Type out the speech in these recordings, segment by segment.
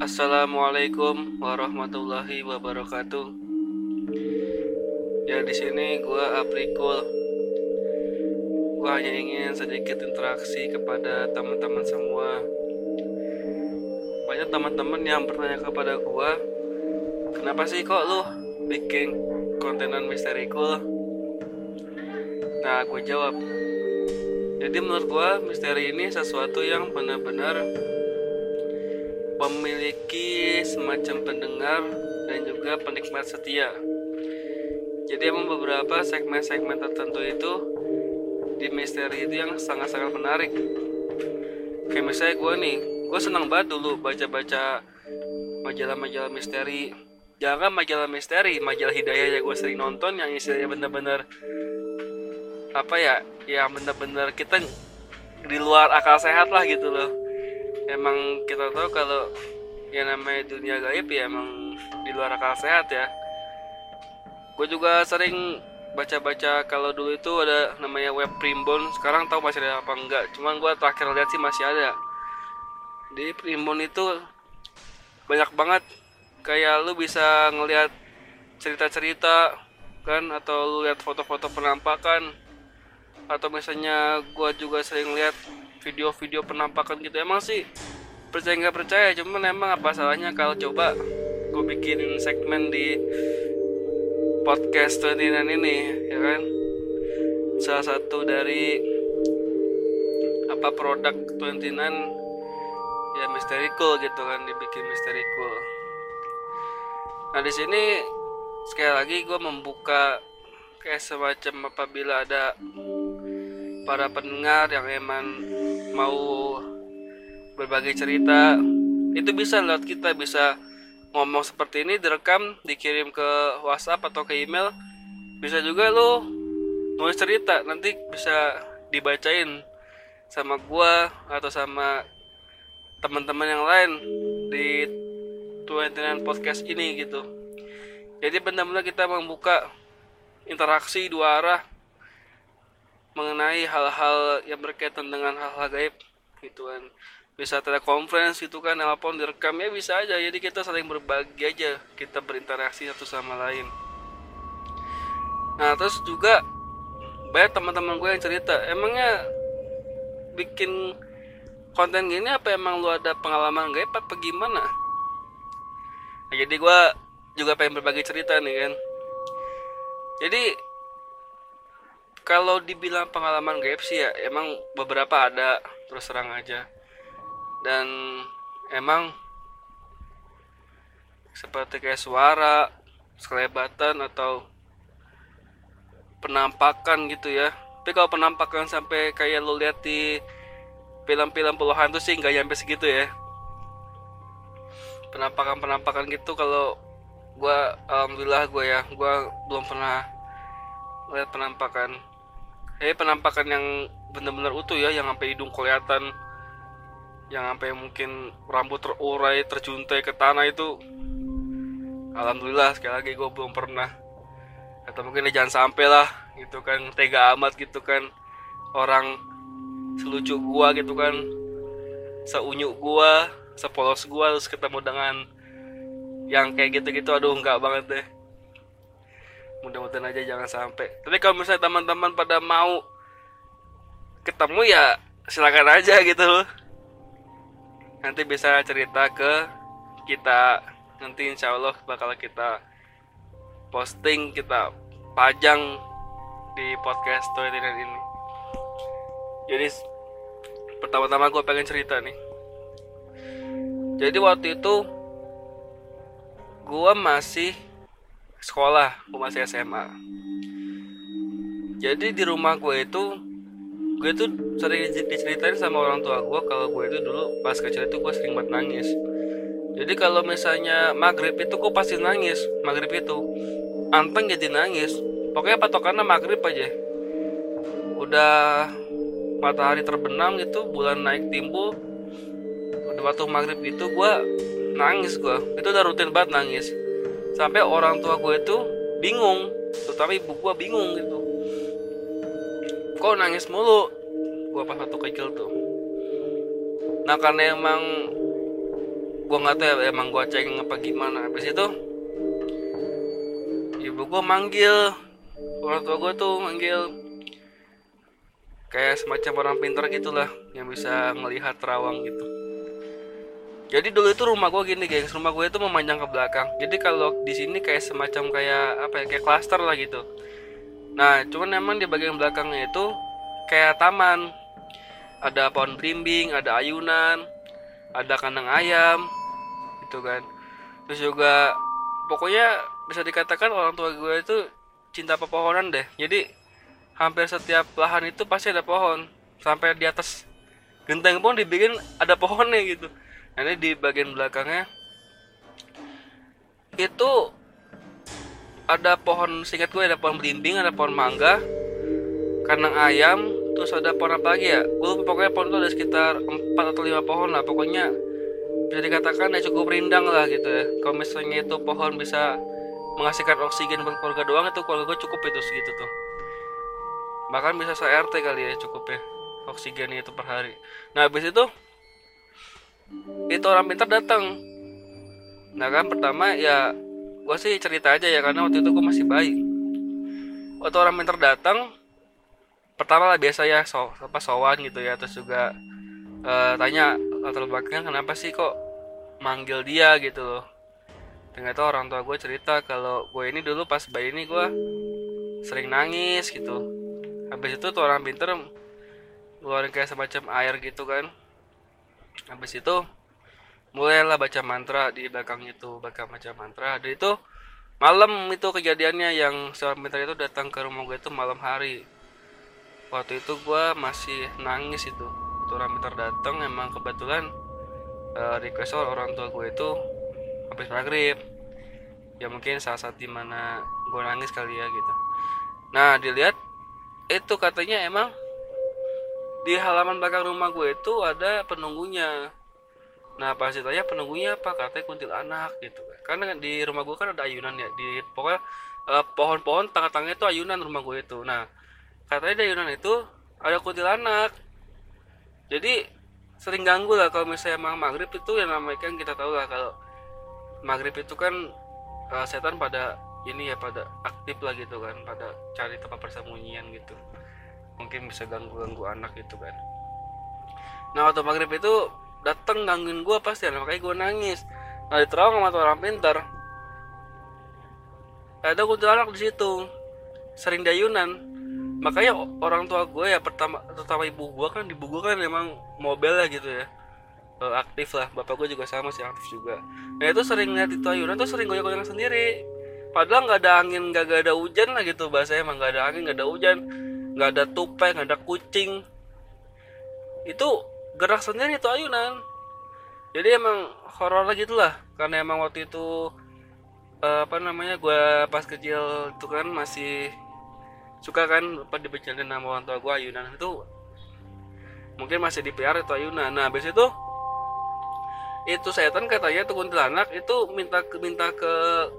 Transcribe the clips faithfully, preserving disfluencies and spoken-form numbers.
Assalamualaikum warahmatullahi wabarakatuh. Ya di sini gua Aprikul. Gua hanya ingin sedikit interaksi kepada teman-teman semua. Banyak teman-teman yang bertanya kepada gua, kenapa sih kok lu bikin kontenan misteri cool? Nah, gue jawab. Jadi menurut gua misteri ini sesuatu yang benar-benar memiliki semacam pendengar dan juga penikmat setia. Jadi emang beberapa segmen-segmen tertentu itu di misteri itu yang sangat-sangat menarik. Kayak misalnya gue nih, gue senang banget dulu baca-baca majalah-majalah misteri. Jangan majalah misteri, majalah hidayah yang gue sering nonton yang isinya bener-bener apa ya, yang bener-bener kita di luar akal sehat lah gitu loh. Emang kita tahu kalau yang namanya dunia gaib ya emang di luar akal sehat ya. Gue juga sering baca-baca kalau dulu itu ada namanya web Primbon. Sekarang tahu masih ada apa enggak, cuman gue terakhir lihat sih masih ada. Di Primbon itu banyak banget, kayak lu bisa ngelihat cerita-cerita kan, atau lu lihat foto-foto penampakan, atau misalnya gue juga sering lihat video-video penampakan gitu. Emang sih percaya nggak percaya, cuman emang apa salahnya kalau coba gue bikinin segmen di podcast dua puluh sembilan ini, ya kan? Salah satu dari apa produk dua puluh sembilan ya misteri cool gitu kan, dibikin misteri cool. Nah di sini sekali lagi gue membuka kayak semacam apabila ada para pendengar yang emang mau berbagi cerita, itu bisa lewat kita, bisa ngomong seperti ini, direkam, dikirim ke WhatsApp atau ke email. Bisa juga lo nulis cerita, nanti bisa dibacain sama gua atau sama teman-teman yang lain di dua puluh sembilan podcast ini gitu. Jadi benar-benar kita membuka interaksi dua arah mengenai hal-hal yang berkaitan dengan hal-hal gaib gitu kan. Bisa telekonferensi gitu kan, telepon direkam ya bisa aja. Jadi kita saling berbagi aja, kita berinteraksi satu sama lain. Nah terus juga banyak teman-teman gue yang cerita, emangnya bikin konten gini apa emang lu ada pengalaman gaib apa gimana? Nah, jadi gue juga pengen berbagi cerita nih kan. Jadi kalau dibilang pengalaman gaib sih ya emang beberapa ada, terus terang aja. Dan emang seperti kayak suara, sekelebatan atau penampakan gitu ya. Tapi kalau penampakan sampai kayak lo lihat di film-film puluhan tuh sih nggak nyampe segitu ya. Penampakan-penampakan gitu kalau gue, alhamdulillah gue ya, gue belum pernah lihat penampakan. Eh penampakan yang benar-benar utuh ya, yang sampai hidung kelihatan, yang sampai mungkin rambut terurai, terjuntai ke tanah itu, alhamdulillah sekali lagi gue belum pernah. Atau mungkin ya jangan sampai lah gitu kan, tega amat gitu kan, orang selucu gua gitu kan, seunyuk gua, sepolos gua, terus ketemu dengan yang kayak gitu-gitu. Aduh enggak banget deh, mudah-mudahan aja jangan sampai. Tapi kalau misalnya teman-teman pada mau ketemu ya silakan aja gitu loh. Nanti bisa cerita ke kita, nanti insya Allah bakal kita posting, kita pajang di podcast Storyline ini. Jadi pertama-tama gue pengen cerita nih. Jadi waktu itu gue masih sekolah, gue masih S M A. Jadi di rumah gue itu, gue tuh sering diceritain sama orang tua gue kalau gue itu dulu pas kecil itu gue sering banget nangis. Jadi kalau misalnya maghrib itu gue pasti nangis. Maghrib itu anteng jadi nangis. Pokoknya patokannya maghrib aja. Udah matahari terbenam gitu, bulan naik timbul, udah waktu maghrib itu gue nangis. Gue itu udah rutin banget nangis. Sampai orang tua gue itu bingung, terutama ibu gue bingung gitu, kok nangis mulu gue pas waktu kecil tuh. Nah karena emang Gue nggak tahu ya, emang gue cengeng apa gimana. Habis itu ibu gue manggil, orang tua gue tuh manggil kayak semacam orang pintar gitulah, yang bisa melihat terawang gitu. Jadi dulu itu rumah gue gini gengs, rumah gue itu memanjang ke belakang. Jadi kalau di sini kayak semacam kayak apa ya, kayak klaster lah gitu. Nah, cuman emang di bagian belakangnya itu kayak taman. Ada pohon belimbing, ada ayunan, ada kandang ayam, gitu kan. Terus juga pokoknya bisa dikatakan orang tua gue itu cinta pepohonan deh. Jadi hampir setiap lahan itu pasti ada pohon. Sampai di atas genteng pun dibikin ada pohonnya gitu. Nah, ini di bagian belakangnya itu ada pohon, singkat gue ada pohon belimbing, ada pohon mangga, kandang ayam, terus ada pohon apa lagi ya? Gue pokoknya pohon itu ada sekitar empat atau lima pohon lah. Pokoknya bisa dikatakan ya cukup rindang lah gitu ya. Kalau misalnya itu pohon bisa menghasilkan oksigen buat keluarga doang, itu keluarga gue cukup itu segitu tuh. Bahkan bisa se-R T kali ya cukup ya oksigennya itu per hari. Nah, habis itu itu orang pintar datang. Nah kan pertama ya gue sih cerita aja ya, karena waktu itu gue masih bayi. Waktu orang pintar datang, pertama lah biasa ya so, apa sowan gitu ya, terus juga uh, tanya latar belakangnya kenapa sih kok manggil dia gitu loh. Ternyata orang tua gue cerita kalau gue ini dulu pas bayi ini gue sering nangis gitu. Habis itu tuh orang pintar ngeluarin kayak semacam air gitu kan. Habis itu mulailah baca mantra di belakang itu, baca baca mantra. Dan itu malam itu kejadiannya, yang seorang pintar itu datang ke rumah gue itu malam hari. Waktu itu gue masih nangis itu. Itu orang pintar datang, emang kebetulan uh, request orang tua gue itu habis maghrib. Ya mungkin salah satu dimana gue nangis kali ya gitu. Nah dilihat itu katanya emang di halaman belakang rumah gue itu ada penunggunya. Nah pas ditanya penunggunya apa, katanya kuntilanak gitu. Karena di rumah gue kan ada ayunan ya, di pokoknya eh, pohon-pohon tengah-tengahnya itu ayunan rumah gue itu. Nah katanya di ayunan itu ada kuntilanak. Jadi sering ganggu lah kalau misalnya emang maghrib itu, yang namanya kan kita tahu lah kalau maghrib itu kan eh, setan pada ini ya, pada aktif lah gitu kan, pada cari tempat persembunyian gitu. Mungkin bisa ganggu-ganggu anak gitu kan. Nah waktu maghrib itu dateng gangguin gue pasti, nah, makanya gue nangis. Nah diterawang sama tuh orang pintar, ada kuntilanak di situ, sering dayunan. Makanya orang tua gue ya, pertama terutama ibu gue kan, ibu gue kan emang mobil lah gitu ya, e, aktif lah. Bapak gue juga sama sih, aktif juga. Nah itu sering lihat itu ayunan tuh sering goyang-goyang sendiri. Padahal nggak ada angin, nggak ada hujan lah gitu bahasanya, emang nggak ada angin, nggak ada hujan, nggak ada tupai, nggak ada kucing. Itu gerak sendiri itu ayunan. Jadi emang horor lah gitulah, karena emang waktu itu eh, apa namanya, gue pas kecil itu kan masih suka kan apa dibicarain nama orang tua gue, ayunan itu mungkin masih di P R itu ayunan. Nah habis itu itu setan katanya tuh kuntilanak itu minta ke minta ke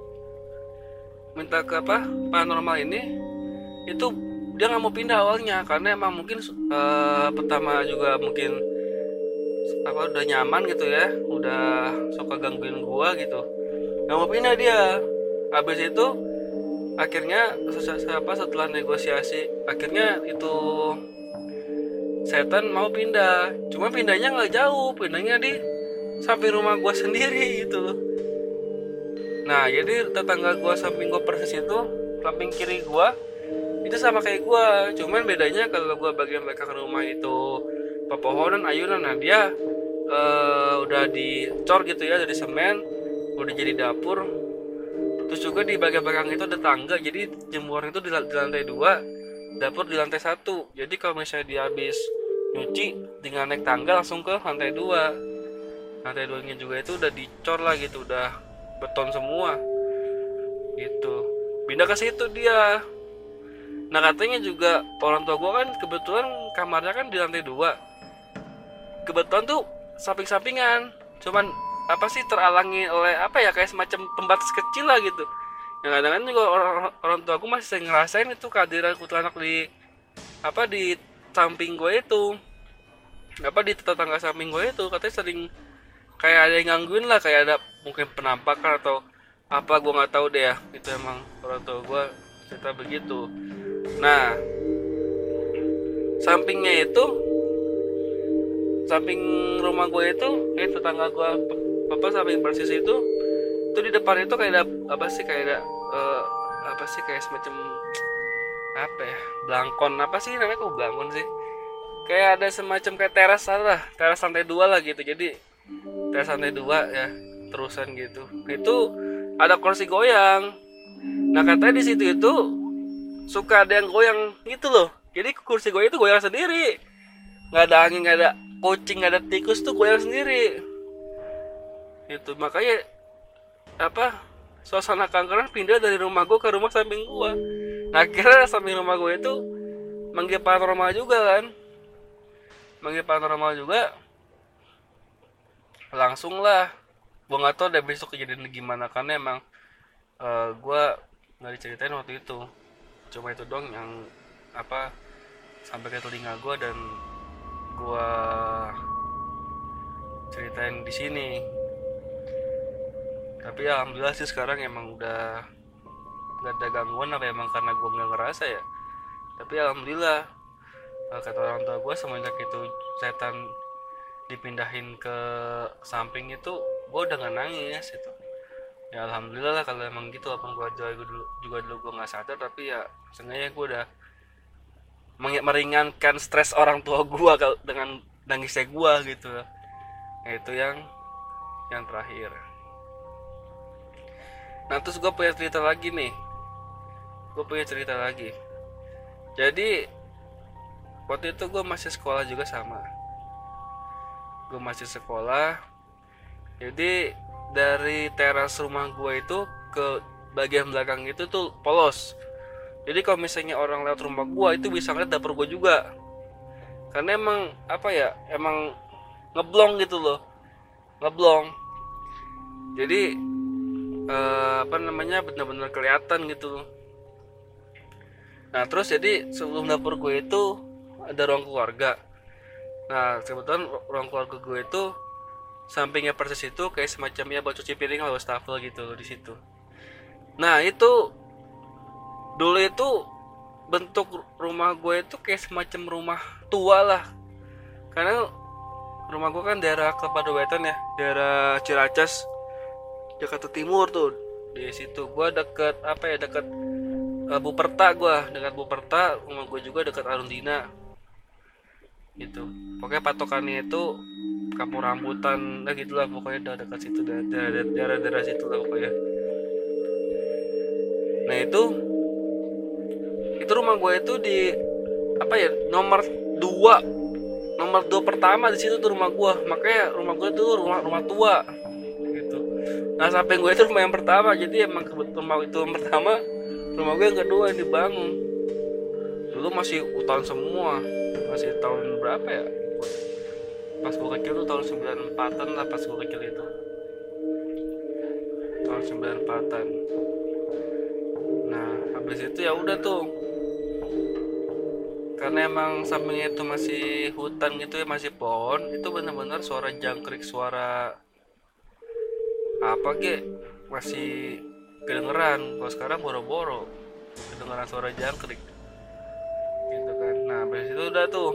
minta ke apa paranormal ini, itu dia nggak mau pindah awalnya karena emang mungkin uh, pertama juga mungkin apa udah nyaman gitu ya, udah suka gangguin gua gitu, nggak mau pindah dia. Habis itu akhirnya siapa setelah negosiasi akhirnya itu setan mau pindah, cuma pindahnya nggak jauh, pindahnya di samping rumah gua sendiri gitu loh. Nah jadi tetangga gua samping gua persis itu, samping kiri gua itu sama kayak gua, cuman bedanya kalau gua bagian belakang rumah itu pepohonan ayunan, nah dia uh, udah dicor gitu ya dari semen, udah jadi dapur. Terus juga di bagian belakang itu ada tangga, jadi jemuran itu di, di lantai dua, dapur di lantai satu. Jadi kalau misalnya dia habis nyuci tinggal naik tangga langsung ke lantai dua. Lantai duanya juga itu udah dicor lah gitu, udah beton semua gitu, pindah ke situ dia. Nah katanya juga orang tua gue kan kebetulan kamarnya kan di lantai dua, kebetulan tuh samping-sampingan, cuman apa sih terhalangi oleh apa ya, kayak semacam pembatas kecil lah gitu. Yang kadang-kadang juga orang, orang tua gue masih ngerasain itu kehadiran kuntilanak di apa di samping gue itu, apa di tetangga samping gue itu, katanya sering kayak ada yang gangguin lah, kayak ada mungkin penampakan atau apa, gue nggak tahu deh ya. Itu emang orang tua gue cerita begitu. Nah, sampingnya itu, samping rumah gue itu, eh tetangga gue apa samping persis itu, itu di depan itu kayak ada apa sih, kayak ada uh, apa sih kayak semacam apa ya, belangkon apa sih namanya, kok belangkon sih, kayak ada semacam kayak teras lah, teras lantai dua lah gitu. Jadi teras lantai dua ya, terusan gitu. Itu ada kursi goyang. Nah katanya di situ itu suka ada yang goyang gitu loh. Jadi kursi goyang itu goyang sendiri, nggak ada angin, nggak ada kucing, nggak ada tikus, tuh goyang sendiri. Itu makanya apa, suasana kangeran pindah dari rumah gue ke rumah samping gue. Nah akhirnya samping rumah gue itu manggil paranormal juga kan, manggil paranormal juga. Langsung lah, gue nggak tahu deh besok kejadian gimana, karena emang uh, gue nggak diceritain waktu itu. Cuma itu dong yang apa sampai ke telinga gue dan gue ceritain di sini. Tapi alhamdulillah sih sekarang emang udah nggak ada gangguan, apa emang karena gue nggak ngerasa ya. Tapi alhamdulillah, kata orang tua gue, semenjak itu setan dipindahin ke samping itu, gue udah nggak nangis itu. Ya alhamdulillah lah kalau emang gitu. Apa gue juga dulu juga dulu gue nggak sadar, tapi ya seenggaknya gue udah meringankan stres orang tua gue dengan nangisnya gue gitu. Nah itu yang yang terakhir. Nah terus gue punya cerita lagi nih, gue punya cerita lagi. Jadi waktu itu gue masih sekolah juga sama, gue masih sekolah. Jadi dari teras rumah gue itu ke bagian belakang itu tuh polos. Jadi kalau misalnya orang lewat rumah gue itu bisa ngeliat dapur gue juga, karena emang apa ya, emang ngeblong gitu loh, ngeblong. Jadi eh, apa namanya, benar-benar kelihatan gitu. Nah terus jadi sebelum dapur gue itu ada ruang keluarga. Nah kebetulan ruang keluarga gue itu sampingnya persis itu kayak semacamnya buat cuci piring lah, wastafel gitu loh di situ. Nah itu dulu itu bentuk rumah gue itu kayak semacam rumah tua lah, karena rumah gue kan daerah Kelapa Wetan ya, daerah Ciracas, Jakarta Timur tuh. Di situ gue deket apa ya, deket uh, Buperta, gue dekat Buperta. Rumah gue juga dekat Arundina gitu. Pokoknya patokannya itu Kampung Rambutan lah gitulah, pokoknya udah dekat situ, daerah-daerah situ lah pokoknya. Nah itu itu rumah gue itu di apa ya, nomor dua nomor dua pertama di situ tuh rumah gue. Makanya rumah gue tuh rumah rumah tua gitu. Nah samping gue itu rumah yang pertama, jadi emang kebetulan rumah itu yang pertama, rumah gue yang kedua yang dibangun. Dulu masih hutan semua, masih tahun berapa ya, pas gue kecil tuh tahun sembilan puluh empatan lah, pas gue kecil itu tahun sembilan puluh empatan. Nah habis itu ya udah tuh, karena emang sampingnya itu masih hutan gitu ya, masih pohon, itu benar-benar suara jangkrik, suara apa ge masih kedengeran. Kalau sekarang boro-boro kedengeran suara jangkrik gitu kan. Nah habis itu udah tuh,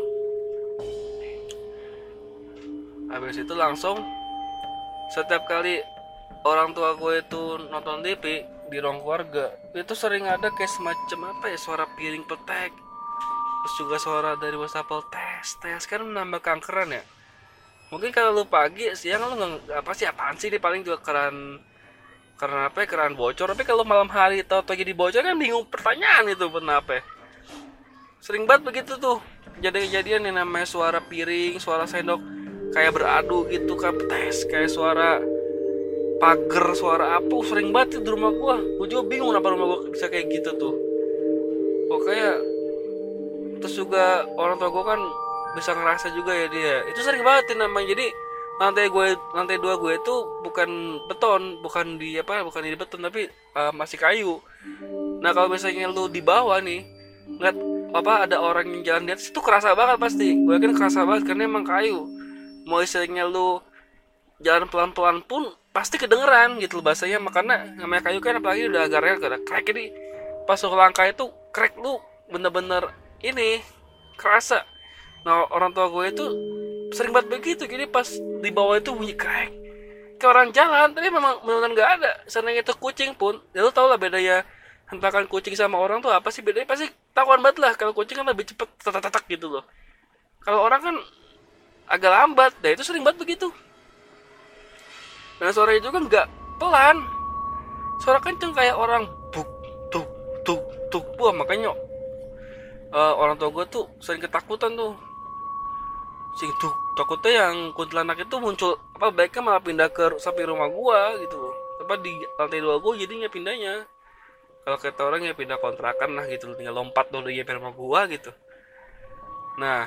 habis itu langsung setiap kali orang tua gue itu nonton T V di ruang keluarga, itu sering ada kayak semacam apa ya, suara piring petek, terus juga suara dari wastafel tes tes, kan menambah kankeran ya. Mungkin kalau lu pagi siang lu nggak apa sih, apaan sih, ini paling juga keran keran apa ya, keran bocor. Tapi kalau malam hari tau tau jadi bocor kan bingung, pertanyaan itu kenapa ya. Sering banget begitu tuh kejadian-kejadian yang namanya suara piring, suara sendok kayak beradu gitu kan, tes kayak suara pagar, suara apa, sering banget di rumah gua. Gua juga bingung kenapa rumah gua bisa kayak gitu tuh. Pokoknya terus juga orang tua gua kan bisa ngerasa juga ya dia. Itu sering banget namanya. Jadi lantai gue, lantai dua gue itu bukan beton, bukan di apa, bukan di beton, tapi uh, masih kayu. Nah kalau misalnya lu di bawah nih ngeliat apa ada orang yang jalan di atas, itu kerasa banget pasti. Gue yakin kerasa banget karena emang kayu. Mau istilahnya lu jalan pelan-pelan pun pasti kedengeran gitu loh bahasanya. Makanya namanya kayu kan apalagi udah agak real, ada crack, jadi pas lu langkah itu crack lu bener-bener ini kerasa. Nah orang tua gue itu sering banget begitu, jadi pas di bawah itu bunyi crack kayak orang jalan, tapi memang benar-benar nggak ada. Sering itu kucing pun, ya lu tau lah bedanya hentakan kucing sama orang tuh apa sih bedanya, pasti tahuan banget lah. Kalau kucing kan lebih cepet tatak-tatak gitu loh, kalau orang kan agak lambat. Nah itu sering banget begitu. Dan suara itu kan nggak pelan, suara kenceng kayak orang buk tuk tuk tuk. Wah makanya uh, orang tua gue tuh sering ketakutan tuh, sing tuh takutnya yang kuntilanak itu muncul apa baiknya malah pindah ke samping rumah gua gitu loh, apa di lantai dua gua jadinya pindahnya. Kalau kata orang ya pindah kontrakan lah gitu, tinggal lompat tuh dari rumah gua gitu. Nah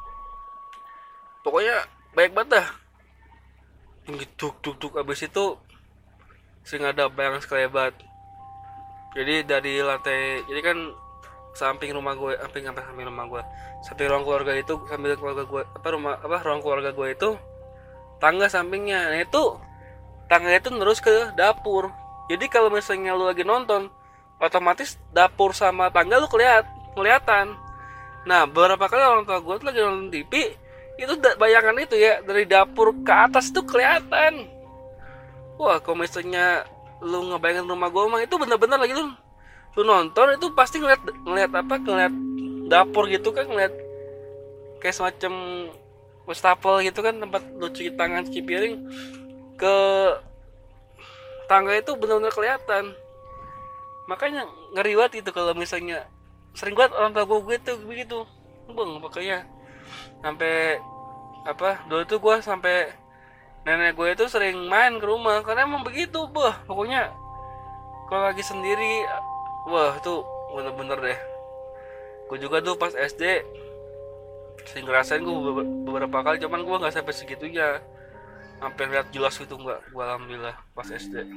pokoknya baik banget dah yang gitu tuk tuk. Abis itu sering ada bayangan sekelebat. Jadi dari lantai, jadi kan samping rumah gue, samping sampai samping rumah gue, samping ruang keluarga itu, sambil keluarga gue apa rumah apa ruang keluarga gue itu tangga sampingnya. Nah itu tangga itu terus ke dapur. Jadi kalau misalnya lu lagi nonton, otomatis dapur sama tangga lu kelihat kelihatan. Nah beberapa kali orang tua gue tuh lagi nonton T V, itu bayangan itu ya dari dapur ke atas tuh kelihatan. Wah kalau misalnya lu ngebayangin rumah gue mah itu bener-bener lagi lu lu nonton itu pasti ngeliat ngeliat apa ngeliat dapur gitu kan, ngeliat kayak semacam wastafel gitu kan, tempat lu cuci tangan cuci piring, ke tangga itu benar-benar kelihatan. Makanya ngeri banget itu kalau misalnya sering banget orang tua gue tuh begitu bang. Pokoknya sampai apa dulu tuh gue sampai nenek gue itu sering main ke rumah karena emang begitu. Bah pokoknya kalau lagi sendiri, wah itu bener-bener deh. Gue juga tuh pas S D sering ngerasain gue beberapa kali, cuman gue nggak sampai segitunya sampai lihat jelas gitu, nggak. Gue alhamdulillah pas S D.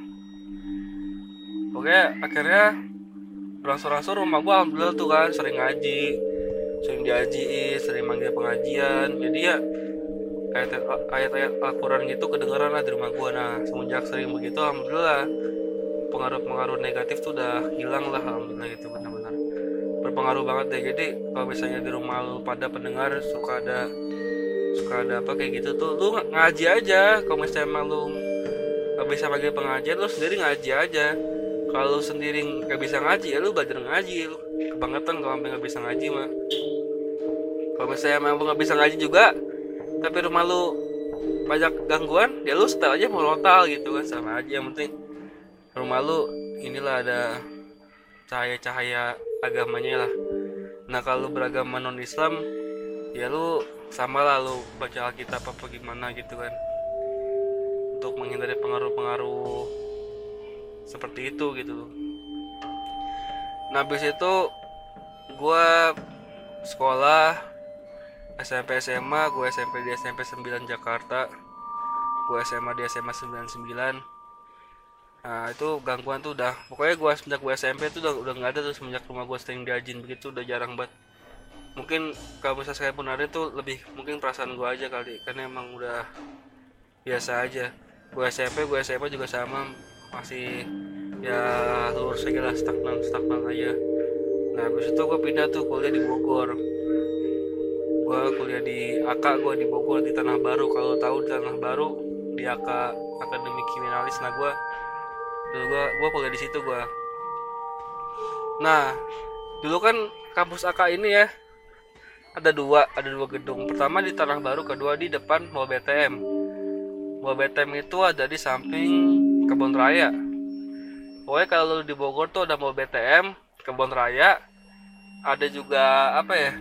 Oke akhirnya berangsur-angsur rumah gue alhamdulillah tuh kan sering ngaji, sering diajiin, sering manggil pengajian. Jadi ya ayat-ayat Al-Quran gitu kedengeran lah di rumah gue. Nah semenjak sering begitu alhamdulillah pengaruh-pengaruh negatif tuh udah hilang lah alhamdulillah. Gitu benar-benar berpengaruh banget deh. Jadi kalau misalnya di rumah lu pada pendengar suka ada suka ada apa kayak gitu tuh, lu ngaji aja. Kalau misalnya emang lu gak bisa pakai pengajian, lu sendiri ngaji aja. Kalau lu sendiri gak bisa ngaji ya lu belajar ngaji. Lu kebangetan kalau sampai gak bisa ngaji mah. Kalau misalnya emang lu gak bisa ngaji juga tapi rumah lu banyak gangguan, ya lu setel aja monotal gitu kan, sama aja. Yang penting rumah lu inilah ada cahaya-cahaya agamanya lah. Nah kalau beragama non Islam ya lu sama lah lu baca Alkitab apa gimana gitu kan, untuk menghindari pengaruh-pengaruh seperti itu gitu. Nah habis itu gua sekolah S M P S M A, gue S M P di S M P sembilan Jakarta, gue S M A di S M A sembilan puluh sembilan. Nah itu gangguan tuh udah, pokoknya gue sejak gue S M P tuh udah udah nggak ada tuh. Semenjak rumah gue sering diajin begitu udah jarang banget. Mungkin kalau bisa saya pun ada tuh lebih mungkin perasaan gue aja kali, karena emang udah biasa aja. Gue S M P, gue S M A juga sama, masih ya lurus aja lah, stagnan stagnan aja. Nah habis itu gue pindah tuh kuliah di Bogor. Gue kuliah di A K, gue di Bogor di Tanah Baru. Kalau tahu di Tanah Baru di A K Akademi Kriminalis. Nah gue dulu gue gue kuliah di situ gue. Nah dulu kan kampus A K ini ya ada dua ada dua gedung. Pertama di Tanah Baru, kedua di depan Mall B T M. Mall B T M itu ada di samping Kebon Raya. Pokoknya kalau di Bogor tuh ada Mall B T M, Kebon Raya, ada juga apa ya,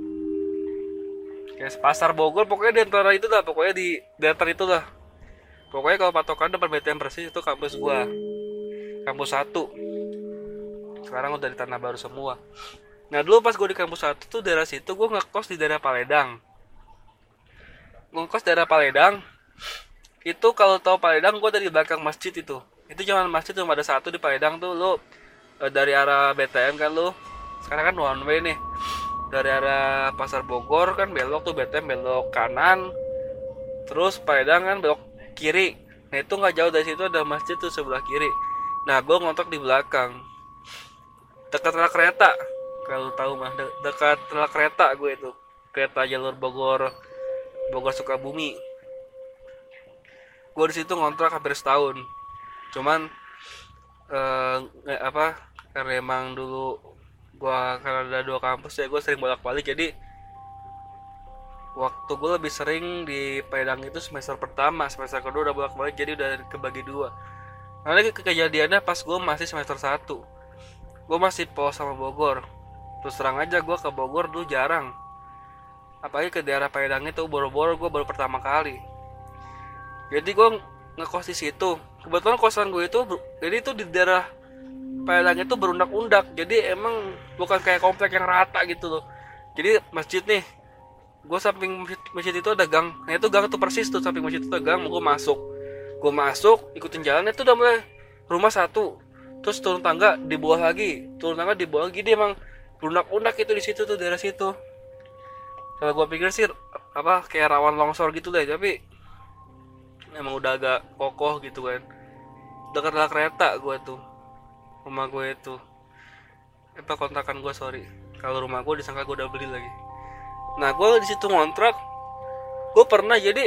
kayak pasar Bogor. Pokoknya di antara itu lah, pokoknya di daerah itu lah. Pokoknya kalau patokan depan B T M persis itu kampus gua, kampus satu. Sekarang udah di Tanah Baru semua. Nah dulu pas gua di kampus satu tuh daerah situ, gua ngekos di daerah Paledang. Gua ngekos daerah Paledang. Itu kalau tahu Paledang, gua dari belakang masjid itu. Itu cuma masjid cuma ada satu di Paledang tuh. Lu dari arah B T M kan lu. Sekarang kan one way nih. Dari arah Pasar Bogor kan belok tuh B T M belok kanan, terus Paledang kan belok kiri. Nah itu nggak jauh dari situ ada masjid tuh sebelah kiri. Nah gue ngontrak di belakang, dekat rel kereta. Kalau tahu mah de- dekat rel kereta gue itu, kereta jalur Bogor Bogor Sukabumi. Gue di situ ngontrak hampir setahun. Cuman eh, nggak apa karena emang dulu gue karena ada dua kampus ya gue sering bolak balik, jadi waktu gue lebih sering di Padang itu semester pertama, semester kedua udah bolak balik jadi udah kebagi dua. Nanti ke kejadiannya pas gue masih semester satu, gue masih polos sama Bogor. Terus terang aja gue ke Bogor dulu jarang, apalagi ke daerah Padang itu boro-boro gue baru pertama kali. Jadi gue ngekos di situ. Kebetulan kosan gue itu jadi itu di daerah Padang itu berundak-undak, jadi emang bukan kayak komplek yang rata gitu loh. Jadi masjid nih, gue samping masjid, masjid itu ada gang. Nah itu gang tuh persis tuh samping masjid itu ada gang. Gue masuk, gue masuk, ikutin jalannya tuh udah mulai rumah satu, terus turun tangga di bawah lagi, turun tangga di bawah lagi. Dia emang lunak-lunak itu di situ tuh daerah situ. Kalau gue pikir sih apa kayak rawan longsor gitu deh, tapi emang udah agak kokoh gitu kan. Dekat rel kereta gue tuh, rumah gue itu, apa kontrakan gue sorry. Kalau rumah gue disangka gue udah beli lagi. Nah gue di situ ngontrak, gue pernah jadi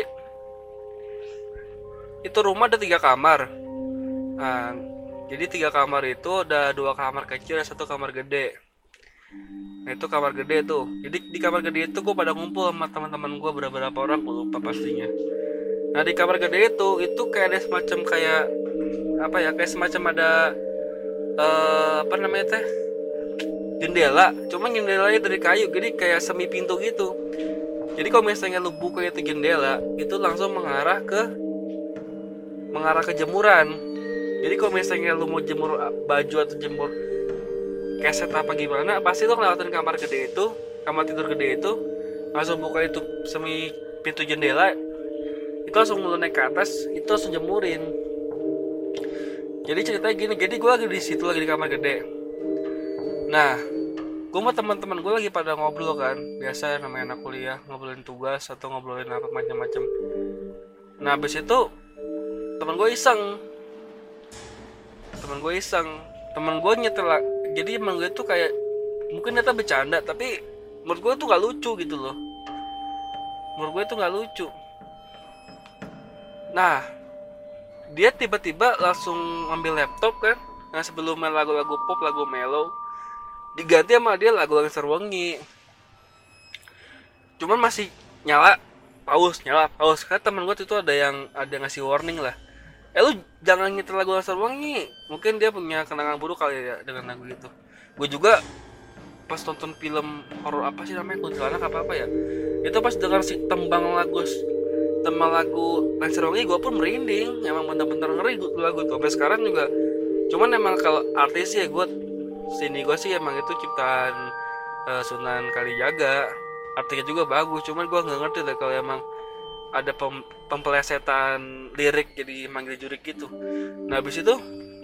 itu rumah ada tiga kamar. Nah, jadi tiga kamar itu ada dua kamar kecil dan satu kamar gede. Nah itu kamar gede tuh. Jadi di kamar gede itu gue pada ngumpul sama teman-teman gue beberapa orang, gue lupa pastinya. Nah di kamar gede itu itu kayak ada semacam kayak apa ya kayak semacam ada uh, apa namanya teh jendela, cuma jendelanya dari kayu, jadi kayak semi pintu gitu. Jadi kalau misalnya lu buka itu jendela, itu langsung mengarah ke mengarah ke jemuran. Jadi kalau misalnya lu mau jemur baju atau jemur keset apa gimana, pasti lu ngelewatin kamar gede itu, kamar tidur gede itu, langsung buka itu semi pintu jendela, itu langsung lu naik ke atas, itu langsung jemurin. Jadi ceritanya gini, jadi gue lagi di situ lagi di kamar gede. Nah, gue sama teman-teman gue lagi pada ngobrol kan, biasa namanya anak kuliah ngobrolin tugas atau ngobrolin apa macam-macam. Nah, habis itu teman gue iseng, teman gue iseng, teman gue nyetel. Jadi emang gue tuh kayak mungkin ternyata bercanda, tapi menurut gue tuh gak lucu gitu loh. Menurut gue tuh gak lucu. Nah, dia tiba-tiba langsung ambil laptop kan. Nah sebelum main lagu-lagu pop, lagu mellow, diganti sama dia lagu-lagu Serwangi. Cuman masih nyala pause, nyala pause. Karena temen gue itu ada yang ada yang ngasih warning lah. Eh lu jangan nyetel lagu Serwangi. Mungkin dia punya kenangan buruk kali ya dengan lagu itu. Gue juga pas nonton film horor apa sih namanya, kuntilanak apa apa ya, itu pas dengar si tembang lagu tembang lagu Serwangi, gue pun merinding. Emang bener-bener ngeri lagu itu sampai sekarang juga. Cuman emang kalau artis ya gue sini gue sih emang itu ciptaan uh, Sunan Kalijaga, artinya juga bagus. Cuman gue nggak ngerti deh kalau emang ada pem pempelesetan lirik jadi manggil jurik gitu. Nah habis itu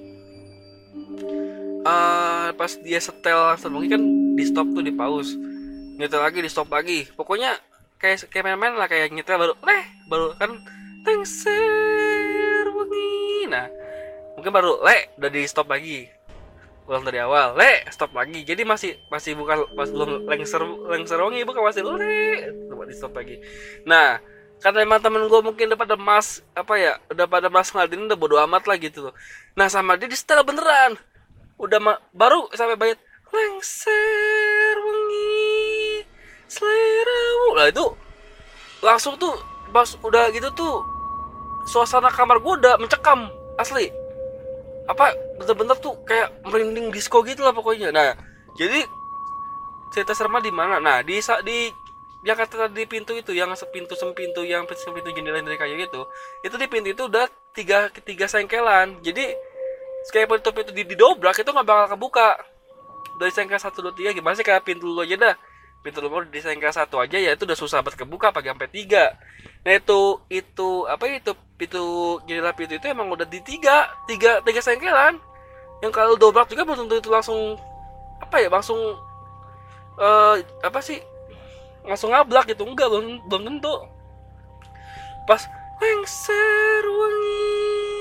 uh, pas dia setel Serwangi kan di stop tuh, di pause, nyetel lagi, di stop lagi. Pokoknya kayak kayak main-main lah, kayak nyetel baru leh baru kan teng Serwangi. Nah mungkin baru le udah di stop lagi, ulang dari awal, le stop lagi. Jadi masih masih bukan pas belum lengser lengser wangi, bukan masih le coba di stop lagi. Nah karena emang temen gue mungkin udah pada mas apa ya udah pada mas ngeladenin, udah bodo amat lah gitu loh. Nah sama dia di setel beneran udah ma- baru sampai bayat lengser wangi seleramu. Lah itu langsung tuh pas udah gitu tuh suasana kamar gue udah mencekam asli. Apa bener-bener tuh kayak merinding disco gitu lah pokoknya. Nah jadi cerita seremnya di mana? Nah di di yang kata di pintu itu, yang sepintu sempintu yang sepintu jendela dari kayu gitu, itu di pintu itu udah tiga tiga sengkelan. Jadi kayak pintu pintu didobrak itu nggak bakal kebuka dari sengkel satu dua tiga. Gimana sih kayak pintu lu aja dah, pintu lu di sengkel satu aja ya itu udah susah banget kebuka pagi sampai tiga. Nah itu itu apa itu pintu jendela pintu itu emang udah di tiga tiga tiga sengkelan, yang kalau dobrak juga belum tentu itu langsung apa ya langsung uh, apa sih langsung ngablak gitu, enggak, belum belum tentu. Pas lengser wangi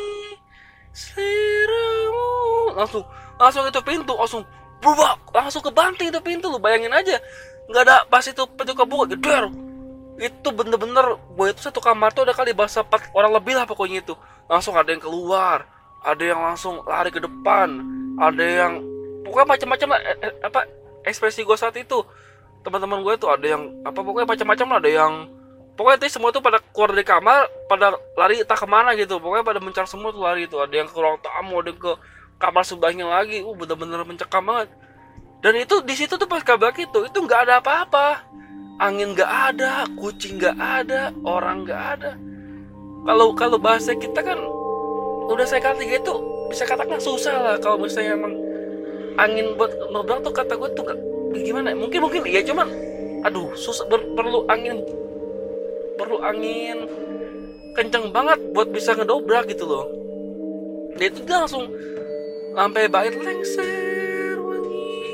seliramu. Langsung langsung itu pintu langsung berubah, langsung kebanting itu pintu. Lu bayangin aja, nggak ada pas itu pintu kebuka geder. Itu bener-bener gue itu satu kamar tuh ada kali bahasa empat orang lebih lah pokoknya itu. Langsung ada yang keluar, ada yang langsung lari ke depan, ada yang pokoknya macam-macam lah eh, eh, apa ekspresi gue saat itu. Teman-teman gue tuh ada yang apa pokoknya macam-macam lah, ada yang pokoknya itu semua tuh pada keluar dari kamar, pada lari entah kemana gitu. Pokoknya pada mencar semua tuh lari itu. Ada yang ke ruang tamu, ada yang ke kamar sebelahnya lagi. Uh bener-bener mencekam banget. Dan itu di situ tuh pas kabar itu itu nggak ada apa-apa. Angin nggak ada, kucing nggak ada, orang nggak ada. Kalau kalau bahasa kita kan udah saya kata gitu bisa katakan susah lah. Kalau misalnya emang angin buat nobrak tuh kata gue tuh gak, gimana? Mungkin mungkin ya cuman, aduh susah ber, perlu angin perlu angin kenceng banget buat bisa ngedobrak gitu loh. Dia itu dia langsung sampai bait lengser wangi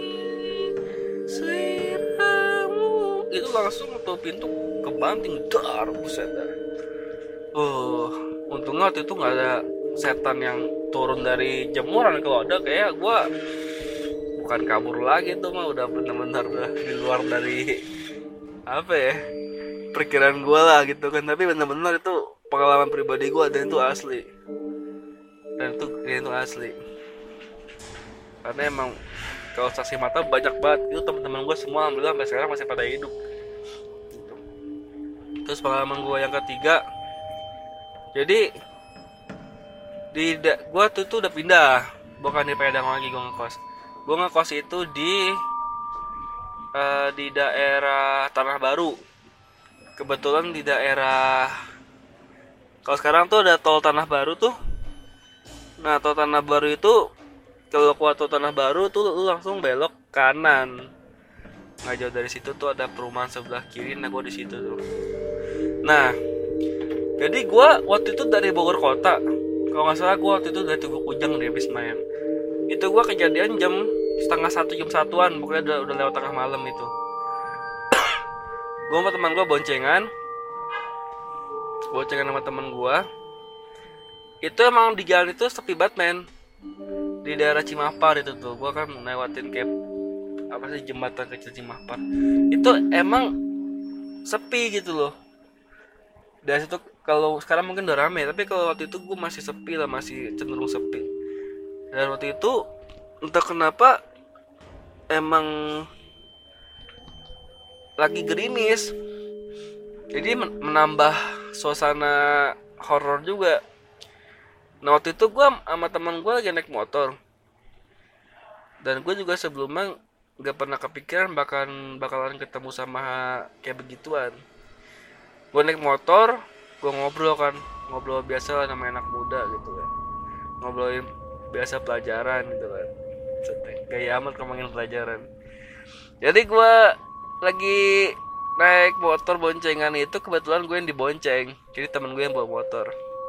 seliramu. Itu langsung tuh pintu kebanting dar buset dah. Uh, untungnya waktu itu nggak ada setan yang turun dari jemuran. Kalau ada kayak gue bukan kabur lagi tuh mah, udah benar-benar udah di luar dari apa ya perkiraan gue lah gitu kan. Tapi benar-benar itu pengalaman pribadi gue dan itu asli, dan itu dan itu asli karena emang kalau saksi mata banyak banget itu. Teman-teman gue semua alhamdulillah sampai sekarang masih pada hidup gitu. Terus pengalaman gue yang ketiga, jadi di da- gue tuh tuh udah pindah, bukan di Padang lagi gue ngekos. Gue ngekos itu di uh, di daerah Tanah Baru. Kebetulan di daerah, kalau sekarang tuh ada tol Tanah Baru tuh. Nah tol Tanah Baru itu kalau keluar tol Tanah Baru tuh lu langsung belok kanan. Nggak jauh dari situ tuh ada perumahan sebelah kiri. Nah gue di situ tuh. Nah jadi gue waktu itu dari Bogor kota, kalau nggak salah gue waktu itu dari Tugu Kujang di habis main. Itu gue kejadian jam setengah satu jam satuan, pokoknya udah, udah lewat tengah malam itu. Gue sama teman gue boncengan, boncengan sama teman gue. Itu emang di jalan itu sepi banget men. Di daerah Cimapar itu tuh, gue kan lewatin kayak apa sih jembatan kecil Cimapar. Itu emang sepi gitu loh. Dari situ kalau sekarang mungkin udah rame, tapi kalau waktu itu gue masih sepi lah, masih cenderung sepi. Dan waktu itu entah kenapa emang lagi gerimis, jadi menambah suasana horor juga. Nah waktu itu gue sama teman gue lagi naik motor, dan gue juga sebelumnya nggak pernah kepikiran bakalan bakalan ketemu sama kayak begituan. Gue naik motor, gue ngobrol kan, ngobrol biasa lah namanya anak muda gitu kan, ngobrolin biasa pelajaran gitu kan, gaya amat ngomongin pelajaran. Jadi gue lagi naik motor boncengan itu, kebetulan gue yang dibonceng, jadi temen gue yang bawa motor.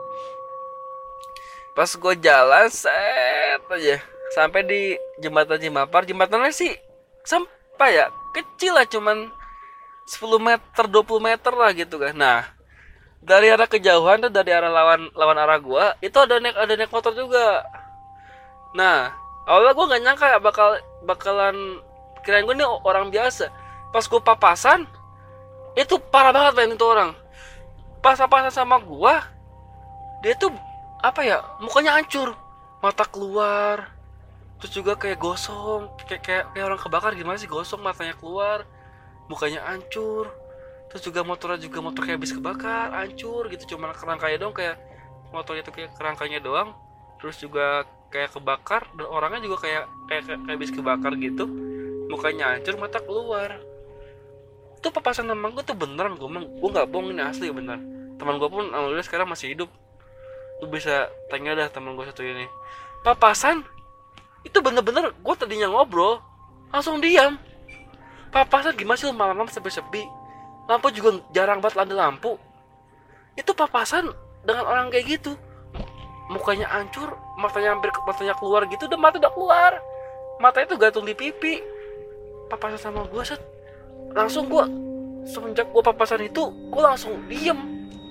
Pas gue jalan set aja sampai di jembatan Cimapar. Jembatannya sih sampai ya kecil lah, cuman sepuluh meter dua puluh meter lah gitu kan. Nah dari arah kejauhan tuh, dari arah lawan lawan arah gua itu ada naik ada naik motor juga. Nah awalnya gua nggak nyangka bakal bakalan kirain gua nih orang biasa. Pas gua papasan itu parah banget men, itu orang pas papasan sama gua, dia tuh apa ya, mukanya hancur, mata keluar, terus juga kayak gosong, kayak kayak, kayak orang kebakar. Gimana sih gosong, matanya keluar, mukanya hancur. Terus juga motornya juga motor kayak habis kebakar, hancur gitu, cuma kerangkanya doang, kayak motornya itu kayak kerangkanya doang. Terus juga kayak kebakar, dan orangnya juga kayak kayak kayak, kayak habis kebakar gitu, mukanya hancur, mata keluar. Itu papasan teman gue tuh beneran, gue gue nggak bohong, ini asli bener. Teman gue pun alhamdulillah sekarang masih hidup. Lu bisa tanya dah teman gue satu ini. Papasan itu bener-bener, gue tadinya ngobrol langsung diam. Papasan gimana sih lu malam-malam sepi-sepi, lampu juga jarang banget ada lampu. Itu papasan dengan orang kayak gitu, mukanya hancur, matanya hampir matanya keluar gitu, dan mata udah keluar, matanya tuh gantung di pipi. Papasan sama gue set, langsung gue semenjak gue papasan itu gue langsung diem.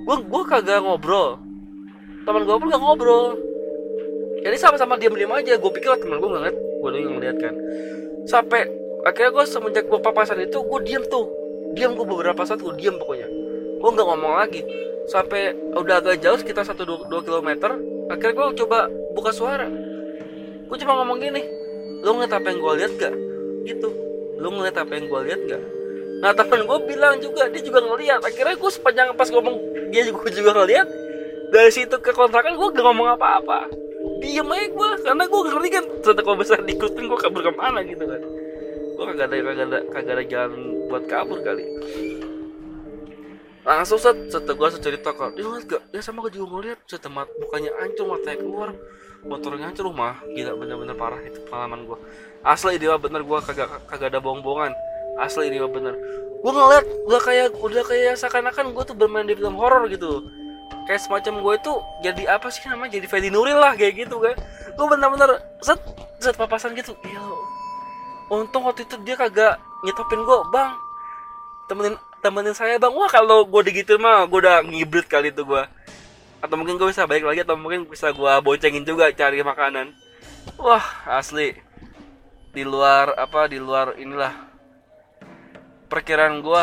gue gue kagak ngobrol, teman gue pun gak ngobrol, jadi sama-sama diam-diam aja. Gue pikir teman gue nggak ngeliat, gue doang yang ngeliat kan. Sampai akhirnya gue semenjak gue papasan itu gue diam tuh, diam gue beberapa saat, gue diam pokoknya, gue nggak ngomong lagi. Sampai udah agak jauh sekitar satu dua kilometer, akhirnya gue coba buka suara, gue cuma ngomong gini, lo ngeliat apa yang gue lihat gak? Gitu, lo ngeliat apa yang gue lihat gak? Nah temen gue bilang juga, dia juga ngeliat. Akhirnya gue sepanjang pas ngomong dia juga juga ngeliat. Dari situ ke kontrakan gue gak ngomong apa-apa, diem aja gue, karena gue ngerti kan ternyata kalau besar diikutin gue kabur kemana gitu kan. Gue kagak ada kagak ada kagak ada jalan buat kabur kali. Langsung set set gue cerita kok, dia ngeliat gak? Ya sama gue juga ngeliat, set mat mukanya hancur, matanya keluar, motornya hancur. Rumah gila, bener-bener parah itu pengalaman gue. Asli ini mah bener, gue kagak kagak ada bohong-bohongan. Asli ini mah bener. Gue ngeliat udah kayak udah kayak seakan-akan gue tuh bermain di film horor gitu. Kayak semacam gue itu jadi apa sih namanya, jadi Fedi Nuril lah kayak gitu kan. Gue bener-bener set set papasan gitu. Iya. Untung waktu itu dia kagak nyetopin gue, bang. Temenin temenin saya bang. Wah kalau gue digituin mah gue udah ngibrit kali itu gue. Atau mungkin gue bisa balik lagi, atau mungkin bisa gue boncengin juga cari makanan. Wah asli. Di luar apa di luar inilah perkiraan gue.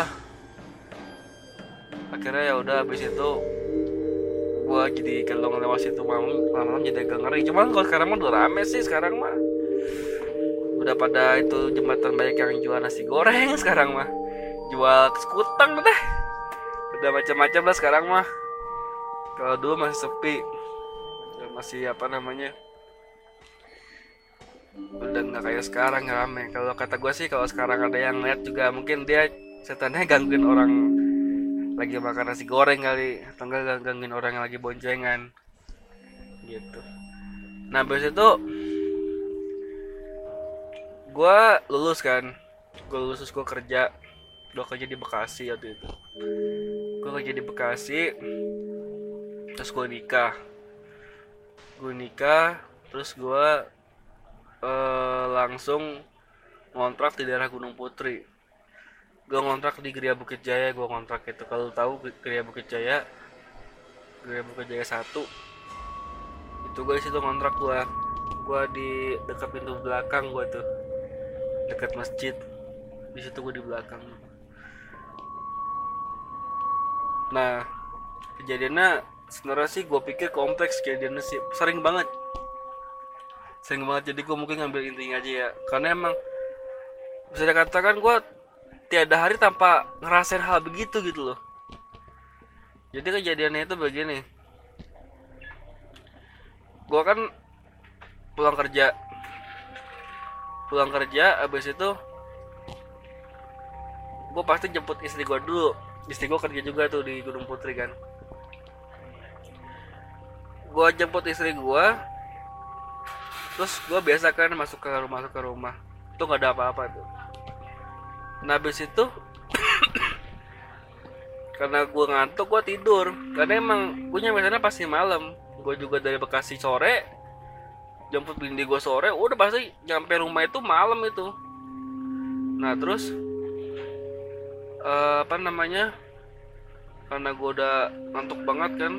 Akhirnya ya udah habis itu gue jadi kalau ngelewat situ malam malam jadi agak ngeri. Cuman kalau sekarang mah udah rame sih, sekarang mah udah pada itu jembatan banyak yang jual nasi goreng sekarang mah, jual sekutang deh, udah macam-macam lah sekarang mah. Kalau dulu masih sepi, masih apa namanya, udah nggak kayak sekarang rame. Kalau kata gue sih kalau sekarang ada yang lihat juga mungkin dia setannya gangguin orang lagi makan nasi goreng kali, atau enggak gangguin orang yang lagi boncengan gitu. Nah habis itu gue lulus kan, gue lulus gue kerja, gue kerja di Bekasi waktu itu. Gue kerja di Bekasi, terus gue nikah, gue nikah, terus gue uh, langsung ngontrak di daerah Gunung Putri. Gue ngontrak di Gria Bukit Jaya, gue ngontrak itu. Kalau tahu Gria Bukit Jaya, Gria Bukit Jaya satu, itu gue di situ ngontrak gue. Gue di dekat pintu belakang gue tuh, dekat masjid. Di situ gue di belakang. Nah kejadiannya sebenarnya sih gue pikir kompleks kejadiannya sih, sering banget, sering banget. Jadi gue mungkin ngambil intinya aja ya, karena emang bisa dikatakan gue tiada hari tanpa ngerasain hal begitu gitu loh. Jadi kejadiannya itu begini, gue kan pulang kerja, pulang kerja abis itu gue pasti jemput istri gue dulu. Istri gue kerja juga tuh di Gunung Putri kan. Gue jemput istri gue, terus gue biasa kan masuk ke rumah, masuk ke rumah tuh nggak ada apa-apa tuh. Nah habis itu karena gue ngantuk, gue tidur. Karena emang gue nyampe sana pasti malam. Gue juga dari Bekasi sore, jemput bini gue sore, udah pasti nyampe rumah itu malam itu. Nah terus uh, apa namanya, karena gue udah ngantuk banget kan,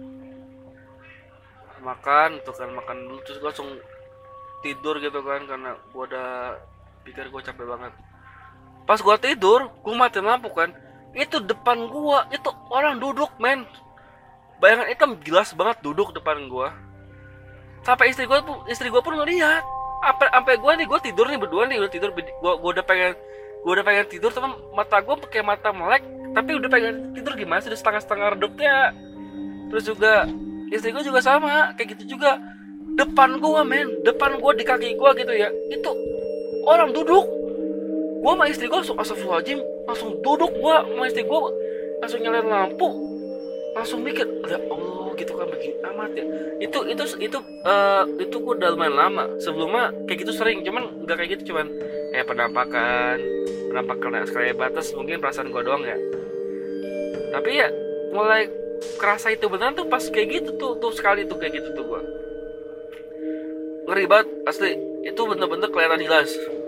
makan tuh kan, makan dulu, terus gue langsung tidur gitu kan, karena gue udah pikir gue capek banget. Pas gua tidur, gua matiin lampu kan, itu depan gua itu orang duduk men, bayangan hitam jelas banget duduk depan gua. Sampai istri gua pun istri gua pun ngeliat. Apa sampai gua nih, gua tidur nih berdua nih, udah tidur, gua gua udah pengen gua udah pengen tidur, teman mata gua pakai mata melek, tapi udah pengen tidur gimana sih, udah setengah-setengah redupnya. Terus juga istri gua juga sama kayak gitu juga, depan gua men, depan gua di kaki gua gitu ya, itu orang duduk. Gue sama istri gue langsung astagfirullahaladzim, langsung duduk. Gue sama istri gue langsung nyalain lampu, langsung mikir ya Allah gitu kan, begini amat ya. Itu itu itu uh, itu gue udah lumayan lama. Sebelumnya kayak gitu sering, cuman nggak kayak gitu, cuman kayak penampakan penampakan sekali batas, mungkin perasaan gue doang ya. Tapi ya mulai kerasa itu beneran tuh pas kayak gitu tuh tuh sekali tuh kayak gitu tuh gue ngeri banget asli. Itu bener-bener kelihatan jelas.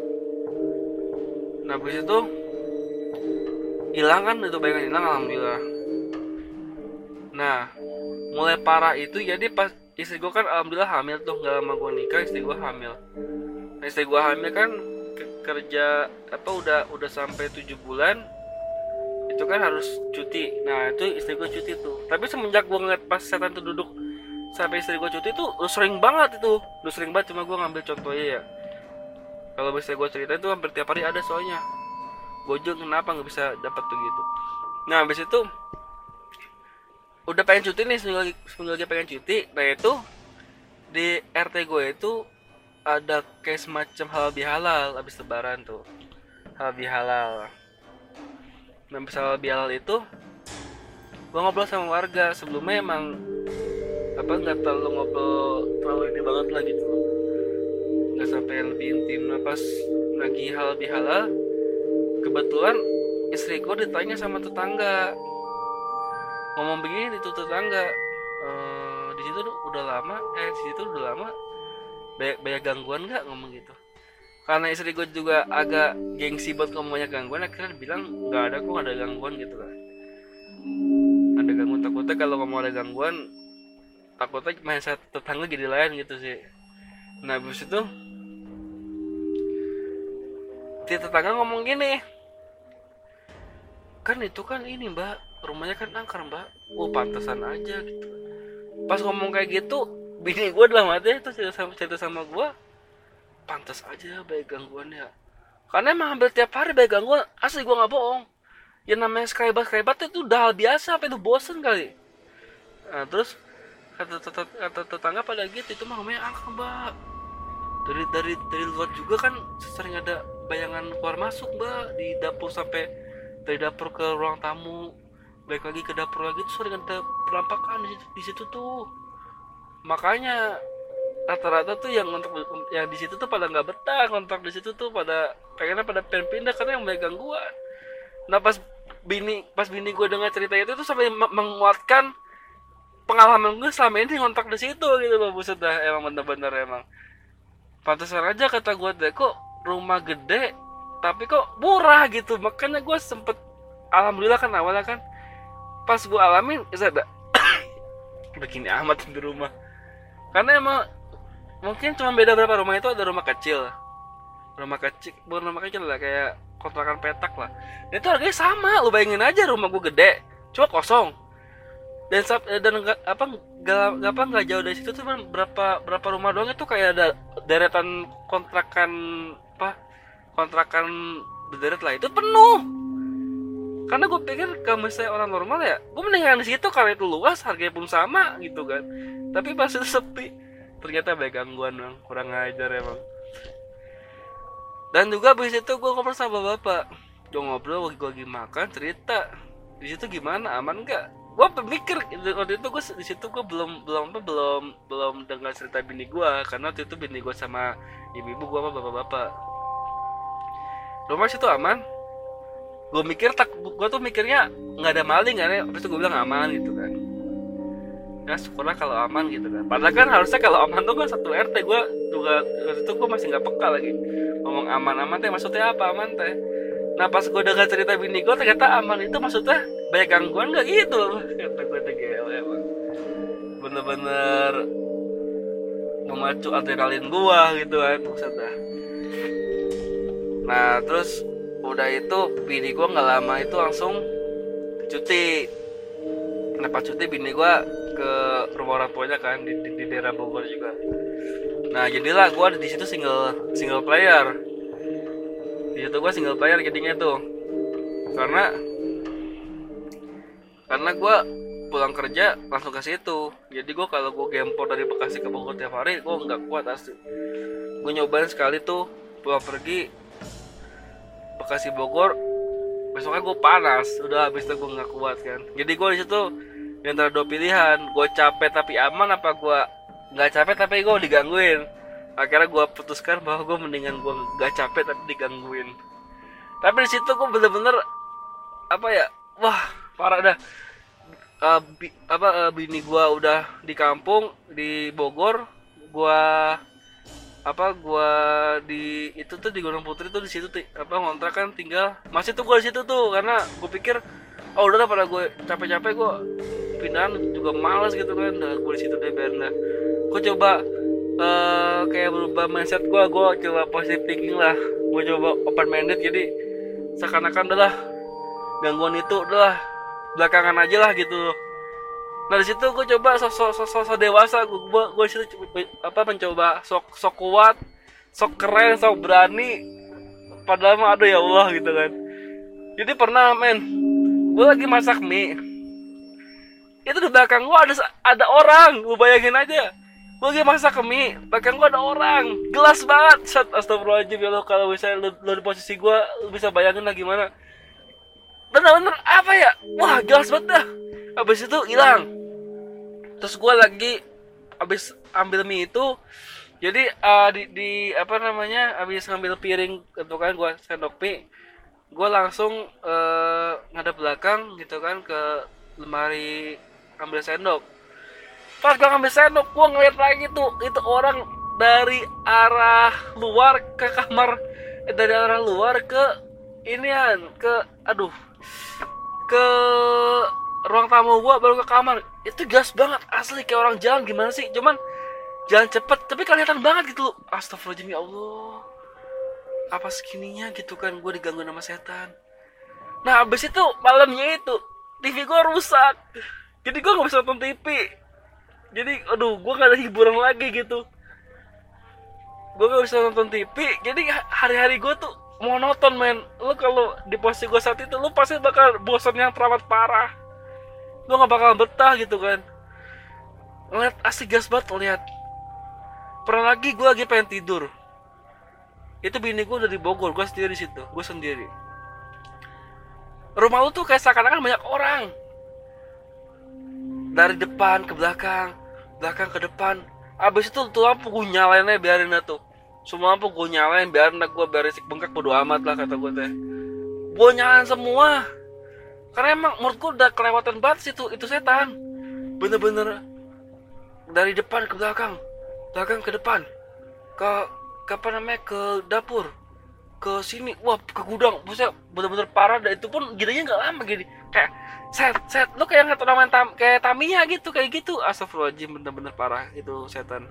Nah habis itu hilang kan, itu bayangan hilang alhamdulillah. Nah, mulai parah itu jadi pas istri gue kan alhamdulillah hamil tuh, nggak lama gue nikah istri gue hamil. Nah, istri gue hamil kan ke- kerja apa udah udah sampai tujuh bulan itu kan harus cuti. Nah itu istri gue cuti tuh. Tapi semenjak gue ngeliat pas setan tuh duduk sampai istri gue cuti tuh udah sering banget itu, udah sering banget. Cuma gue ngambil contohnya ya. Kalau bisa gue cerita itu hampir tiap hari ada soalnya. Gue juga kenapa nggak bisa dapat tuh gitu. Nah habis itu udah pengen cuti nih, seminggu lagi, seminggu lagi pengen cuti. Nah itu di R T gue itu ada kayak semacam halal bihalal habis lebaran tuh, halal bihalal. Nah habis halal bihalal itu gue ngobrol sama warga. Sebelumnya emang apa nggak terlalu ngobrol terlalu ini banget lah gitu, nggak sampai yang lebih intim. Nah pas lagi halal bihalal kebetulan istri gue ditanya sama tetangga, ngomong begini itu tetangga, e, di situ udah lama eh di situ udah lama banyak, banyak gangguan nggak, ngomong gitu. Karena istri gue juga agak gengsi buat ngomong banyak gangguan, akhirnya bilang nggak ada kok, ada gangguan gitu kan. Ada gangguan, takutnya kalau ngomong ada gangguan takutnya main satu tetangga jadi lain gitu sih. Nah habis itu si tetangga ngomong gini, kan itu kan ini mbak, rumahnya kan angker mbak, oh pantesan aja gitu. Pas ngomong kayak gitu bini gue dalam hati itu cerita sama, cerita sama gue, pantas aja banyak gangguan ya. Karena emang hampir tiap hari banyak gangguan, asli gue nggak bohong. Yang namanya skrybat skrybat itu udah hal biasa, apa itu bosen kali. Nah terus kata, kata, kata tetangga pada gitu, itu mah namanya angker mbak. Dari dari dari luar juga kan sering ada bayangan keluar masuk mbak, di dapur, sampai dari dapur ke ruang tamu, balik lagi ke dapur lagi, tuh sering ada penampakan di situ, di situ tuh. Makanya rata-rata tuh yang untuk yang di situ tuh pada nggak betah kontrak di situ tuh, pada pengennya pada pengen pindah karena yang banyak gangguan. Nah pas bini pas bini gue dengar cerita itu tuh sampai menguatkan pengalaman gue selama ini ngontrak di situ gitu loh. Buset dah, emang bener-bener emang pantesan aja kata gue deh, kok rumah gede tapi kok murah gitu. Makanya gue sempet alhamdulillah kan awalnya kan pas gue alamin ya ada begini amat di rumah. Karena emang mungkin cuma beda berapa rumah itu, ada rumah kecil, rumah kecil, bukan rumah kecil lah, kayak kontrakan petak lah. Dan itu harganya sama, lu bayangin aja rumah gue gede, cuma kosong. Dan dan nggak apa nggak apa nggak jauh dari situ tuh berapa berapa rumah doang itu kayak ada deretan kontrakan apa kontrakan berderet lah, itu penuh. Karena gue pikir kalau misalnya orang normal ya gue mendingan di situ karena itu luas, harganya pun sama gitu kan. Tapi pas itu sepi, ternyata banyak gangguan bang, kurang ajar emang. Dan juga abis itu gue ngobrol sama bapak, gue ngobrol gue lagi makan, cerita di situ gimana, aman nggak. Gue mikir waktu itu gue di situ gue belum belum apa belum belum dengar cerita bini gue, karena waktu itu bini gue sama ibu-ibu gue sama bapak-bapak. Rumah situ aman. Gue mikir tak, gue tuh mikirnya nggak ada maling kan ya, habis itu gue bilang aman gitu kan. Ya syukurlah kalau aman gitu kan. Padahal kan harusnya kalau aman tuh kan satu R T. Gue juga waktu itu gue masih nggak peka lagi ngomong aman-aman teh maksudnya apa aman teh. Nah pas gue dengar cerita bini gue ternyata aman itu maksudnya banyak gangguan nggak gitu. Kata gue T G L emang bener-bener memacu adrenalin gue gitu kan maksudnya. Nah terus udah itu bini gue nggak lama itu langsung cuti. Nah pas cuti bini gue ke rumah orang tuanya kan di, di, di daerah Bogor juga. Nah jadilah gue di situ single single player. Di situ gue single player jadinya tuh, karena karena gue pulang kerja langsung ke situ. Jadi gue kalau gue gempor dari Bekasi ke Bogor tiap hari gue nggak kuat asli. Gue nyobain sekali tuh pulang pergi Bekasi Bogor, besoknya gue panas, udah habis itu gue nggak kuat kan. Jadi gue di situ di antara dua pilihan, gue capek tapi aman apa gue nggak capek tapi gue digangguin. Akhirnya gue putuskan bahwa gue mendingan gue nggak capek tapi digangguin. Tapi di situ gue bener-bener apa ya, wah parah dah. Uh, bi, apa uh, bini gue udah di kampung di Bogor, gue apa gue di itu tuh di Gunung Putri tuh di situ t- apa ngontrak kan tinggal masih tuh gue di situ tuh, karena gue pikir oh udah lah pada gue capek-capek gue pindahan juga males gitu kan. Nah gue di situ deh biarin dah. Gue coba uh, kayak berubah mindset gue. Gue coba positive thinking lah. Gue coba open minded, jadi seakan-akan udah lah gangguan itu udah lah belakangan aja lah gitu. Nah di situ gue coba sok sok sok dewasa. Gue gue gue situ apa mencoba sok sok kuat, sok keren, sok berani. Padahal mah aduh ya Allah gitu kan. Jadi pernah men, gue lagi masak mie. Itu di belakang gue ada ada orang. Gue bayangin aja. Gue lagi masak mie, belakang gue ada orang. Gelas banget. Set, astagfirullahaladzim ya Allah. Kalau misalnya lu, lu di posisi gue, lu bisa bayangin lah gimana. Bener-bener apa ya? Wah jelas banget dah. Abis itu hilang. Terus gue lagi abis ambil mie itu, jadi uh, di, di apa namanya, abis ngambil piring gitu kan, gue sendok mie, gue langsung uh, ngadep belakang gitu kan ke lemari ambil sendok. Pas gue ngambil sendok, gue ngeliat lagi tuh itu orang dari arah luar ke kamar, eh, dari arah luar ke inian, ke aduh, ke ruang tamu gue baru ke kamar. Itu gas banget asli, kayak orang jalan gimana sih, cuman jalan cepet tapi kelihatan banget gitu. Astagfirullahaladzim ya Allah, apa segininya gitu kan gue diganggu sama setan. Nah abis itu malamnya itu T V gue rusak, jadi gue nggak bisa nonton T V. Jadi aduh gue nggak ada hiburan lagi gitu, gue nggak bisa nonton T V. Jadi hari-hari gue tuh monoton men. Lu kalau di posisi gue saat itu, lu pasti bakal bosan yang teramat parah. Lu nggak bakal betah gitu kan. Ngeliat asik gas banget lihat. Pernah lagi gue lagi pengen tidur. Itu bini gue udah di Bogor, gue sendiri di situ, gue sendiri. Rumah lu tuh kayak seakan-akan banyak orang. Dari depan ke belakang, belakang ke depan. Abis itu tuh lampu gue nyalain aja, biarin aja tuh. Semua lampu gue nyalain, biarin aja gue beresik bengkak bodo amat lah kata gue teh. Gue nyalain semua. Karena emang menurut gue udah kelewatan banget sih tuh, itu setan. Bener-bener dari depan ke belakang, belakang ke depan, ke ke apa namanya, ke dapur, ke sini, wah ke gudang. Maksudnya bener-bener parah. Dan itu pun gininya nggak lama gini, kayak set set lu kayak nggak tahu tam, kayak Tamiya gitu, kayak gitu. Astagfirullahaladzim, bener-bener parah itu setan.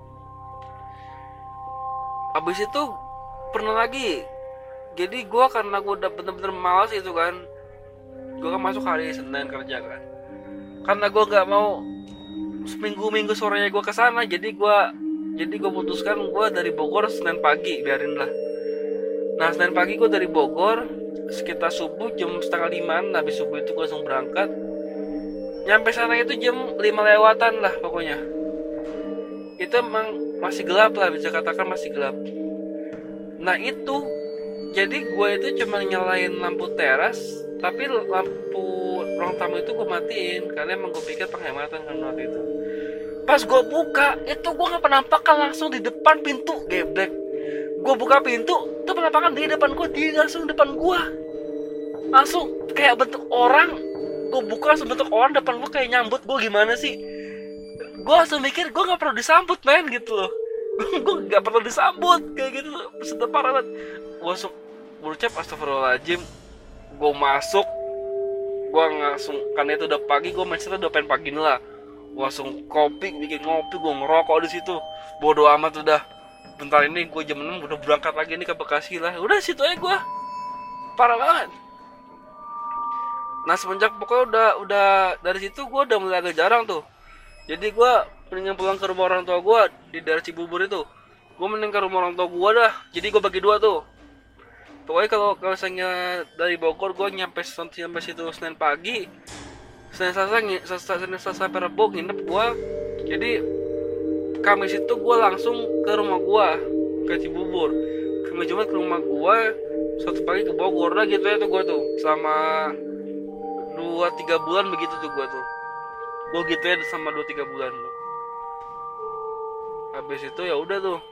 Abis itu pernah lagi, jadi gue karena gue udah bener-bener malas itu kan, gue kan masuk hari Senin kerja kan, karena gue nggak mau seminggu-minggu sorenya gue kesana. Jadi gue jadi gue putuskan gue dari Bogor Senin pagi, biarin lah. Nah Senin pagi gue dari Bogor sekitar subuh jam setengah limaan. Habis subuh itu gue langsung berangkat. Nyampe sana itu jam lima lewatan lah pokoknya. Itu emang masih gelap lah, bisa katakan masih gelap. Nah itu jadi gue itu cuma nyalain lampu teras, tapi lampu ruang tamu itu gue matiin karena emang gue pikir penghematan kan waktu itu. Pas gue buka itu gue nggak penampakan langsung di depan pintu, geblek. Gue buka pintu tuh penampakan di depan gue, di langsung depan gue, langsung kayak bentuk orang. Gue buka langsung bentuk orang depan gue, kayak nyambut gue gimana sih. Gue langsung mikir gue nggak perlu disambut men gitu loh. Gue nggak perlu disambut kayak gitu, sudah parah banget. Gue langsung berucap astagfirullahaladzim. Gue masuk, gue langsung, karena itu udah pagi, gue mindsetnya udah pengen pagi nih lah. Gue langsung kopi, bikin ngopi, gue ngerokok di situ. Bodoh amat udah. Bentar ini gue jam enam udah berangkat lagi nih ke Bekasi lah. Udah situ aja gue. Parah banget. Nah semenjak pokoknya udah udah dari situ gue udah mulai agak jarang tuh. Jadi gue mendingan pulang ke rumah orang tua gue di daerah Cibubur itu. Gue mending ke rumah orang tua gue dah. Jadi gue bagi dua tuh. Pokoknya kalau kalau misalnya dari Bogor gue nyampe sampai situ Senin pagi, Senin Selasa Senin Selasa sampai Rabu nginep gue. Jadi Kamis itu gue langsung ke rumah gue ke Cibubur. Kamis Jumat ke rumah gue, Sabtu pagi ke Bogor lah gitu ya tuh gue tuh selama dua tiga bulan begitu tuh gue tuh. Gue gitu ya sama dua tiga bulan tuh. Habis itu ya udah tuh.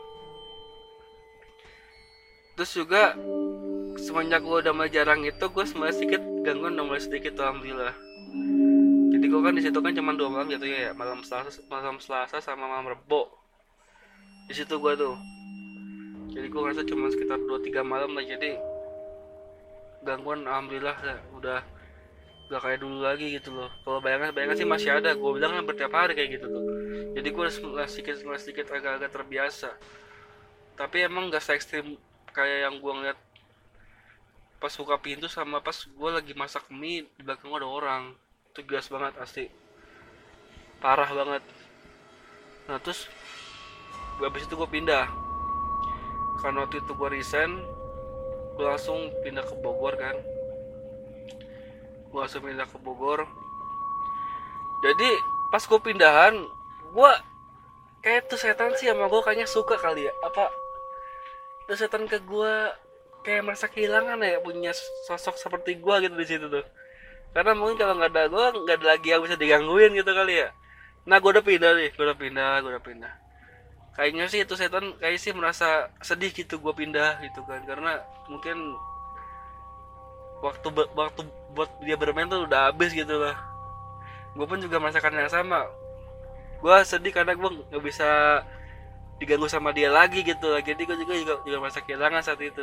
Terus juga semenjak gue udah mulai jarang itu, gue sebenarnya sedikit gangguan udah mulai sedikit tuh, alhamdulillah. Jadi gue kan di situ kan cuma dua malam gitu ya, malam Selasa, malam Selasa sama malam Rebo. Di situ gue tuh. Jadi gue ngerasa cuma sekitar dua tiga malam lah, jadi gangguan alhamdulillah ya, udah gak kayak dulu lagi gitu loh. Kalau bayangan bayangan sih masih ada, gue bilang kan bertiap hari kayak gitu tuh. Jadi gue udah sedikit sedikit agak-agak terbiasa, tapi emang gak se ekstrim kayak yang gue ngeliat pas buka pintu sama pas gue lagi masak mie di belakang ada orang. Itu jelas banget asli, parah banget. Nah terus habis itu gue pindah, karena waktu itu gue resign, gue langsung pindah ke Bogor kan. Gue langsung pindah ke Bogor. Jadi pas gue pindahan, gue kayak tuh setan sih sama gue kayaknya suka kali ya. Apa tuh setan ke gue kayak merasa kehilangan ya punya sosok seperti gue gitu di situ tuh. Karena mungkin kalau nggak ada gue nggak ada lagi yang bisa digangguin gitu kali ya. Nah gue udah pindah nih, gue udah pindah, gue udah pindah. Kayaknya sih itu setan kayak sih merasa sedih gitu gue pindah gitu kan, karena mungkin waktu waktu buat dia bermain tuh udah habis gitu lah. Gue pun juga merasakan yang sama. Gue sedih karena gue nggak bisa diganggu sama dia lagi gitu lah. Jadi gue juga juga, juga merasa kehilangan saat itu.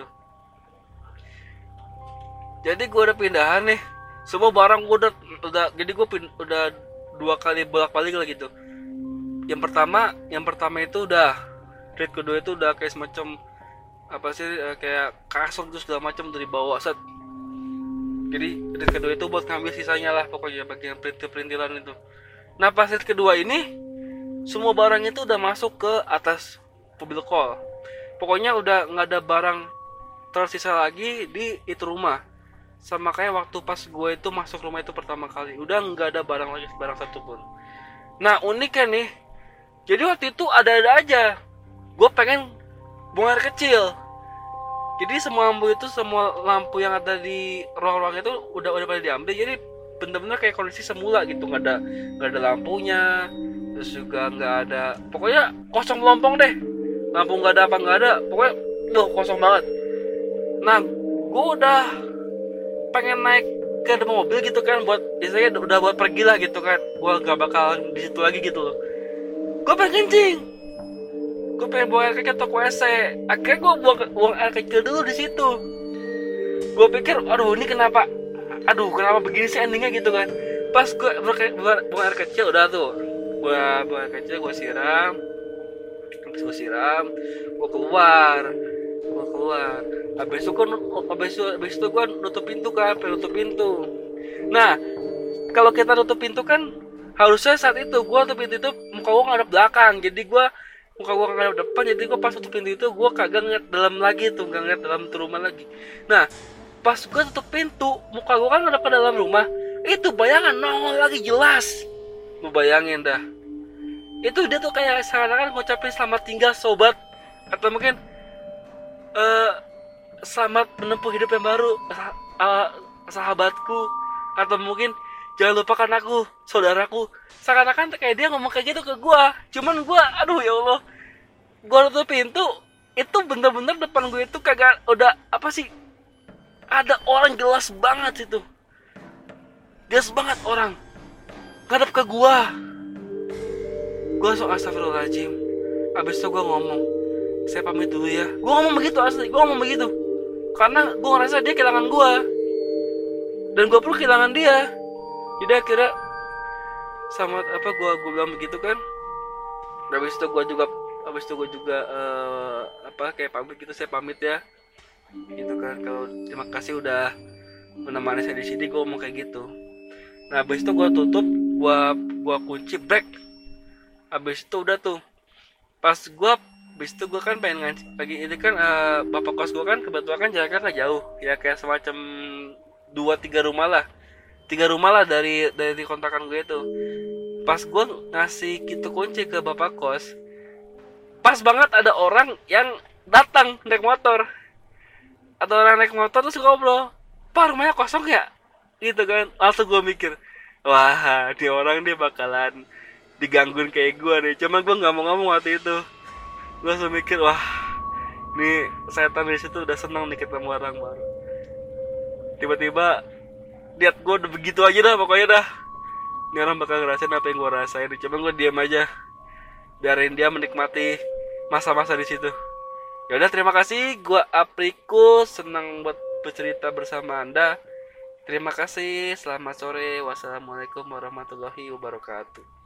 Jadi gue udah pindahan nih, semua barang gue udah udah jadi gue pin, udah dua kali bolak-balik lah gitu. Yang pertama, yang pertama itu udah, trade kedua itu udah kayak semacam apa sih kayak kasur terus segala macam dari bawah set. Jadi trade kedua itu buat ngambil sisanya lah pokoknya bagian perintil-perintilan itu. Nah pas trade kedua ini semua barang itu udah masuk ke atas mobil call. Pokoknya udah nggak ada barang tersisa lagi di itu rumah. Sama kayak waktu pas gue itu masuk rumah itu pertama kali, udah nggak ada barang lagi, barang satupun. Nah uniknya nih, jadi waktu itu ada-ada aja gue pengen buang air kecil. Jadi semua lampu itu, semua lampu yang ada di ruang-ruang itu udah udah pada diambil. Jadi bener-bener kayak kondisi semula gitu, nggak ada nggak ada lampunya, terus juga nggak ada, pokoknya kosong melompong deh. Lampu nggak ada apa nggak ada, pokoknya loh kosong banget. Nah gue udah pengen naik ke mobil gitu kan, buat biasanya udah buat pergi lah gitu kan, gue gak bakal di situ lagi gitu loh. Gue pengen kencing, gue pengen buang air kecil atau ke W C. Akhirnya gue buang, buang air kecil dulu di situ. Gue pikir, aduh ini kenapa, aduh kenapa begini sih endingnya gitu kan. Pas gue buang air kecil udah tuh, gue buang air kecil, gue siram, habis gue siram, gue keluar, gue keluar. Habis itu gue, habis itu, habis itu gue nutup pintu kan, penutup pintu. Nah, kalau kita nutup pintu kan, harusnya saat itu gue nutup pintu itu muka gue ngadep belakang. Jadi gue muka gue ngadep depan, jadi gue pas nutup pintu itu gue kagak ngeliat dalam lagi tuh, gak ngeliat dalam tuh rumah lagi. Nah, pas gue tutup pintu, muka gue kan ngadep ke dalam rumah, itu bayangan nongol lagi jelas. Lu bayangin dah, itu dia tuh kayak seakan-akan ngucapin selamat tinggal sobat, atau mungkin uh, selamat menempuh hidup yang baru, uh, sahabatku, atau mungkin jangan lupakan aku, saudaraku. Seakan-akan kayak dia ngomong kayak gitu ke gue. Cuman gue, aduh ya Allah, gue tutup pintu, itu bener-bener depan gue itu kagak udah apa sih, ada orang jelas banget situ, jelas banget orang ngadep ke gue. Gue langsung astagfirullahaladzim. Abis itu gue ngomong, saya pamit dulu ya. Gue ngomong begitu asli, gue ngomong begitu karena gue ngerasa dia kehilangan gue dan gue perlu kehilangan dia. Jadi akhirnya sama apa gue gue bilang begitu kan. Habis itu gue juga habis itu gue juga uh, apa kayak pamit gitu, saya pamit ya gitu kan, kalau terima kasih udah menemani saya di sini, gue ngomong kayak gitu. Nah habis itu gue tutup, gue gue kunci break. Habis itu udah tuh pas gue habis itu gue kan pengen ngaji pagi ini kan, uh, bapak kos gue kan kebetulan kan jaraknya nggak jauh ya, kayak semacam dua tiga rumah lah tiga rumah lah dari dari kontrakan gue itu. Pas gue ngasih gitu kunci ke bapak kos, pas banget ada orang yang datang naik motor, atau orang naik motor terus ngobrol, "Pak rumahnya kosong ya?" Gitu kan. Langsung gue mikir, wah dia orang dia bakalan digangguin kayak gue nih. Cuma gue nggak mau ngomong waktu itu. Gue langsung mikir, wah nih setan di situ udah seneng nih ketemu orang baru. Tiba-tiba lihat gue udah begitu aja dah pokoknya dah. Ini orang bakal ngerasain apa yang gue rasain. Cuma gue diam aja, biarin dia menikmati masa-masa di situ. Ya udah, terima kasih. Gue Apriko, senang buat bercerita bersama Anda. Terima kasih, selamat sore. Wassalamualaikum warahmatullahi wabarakatuh.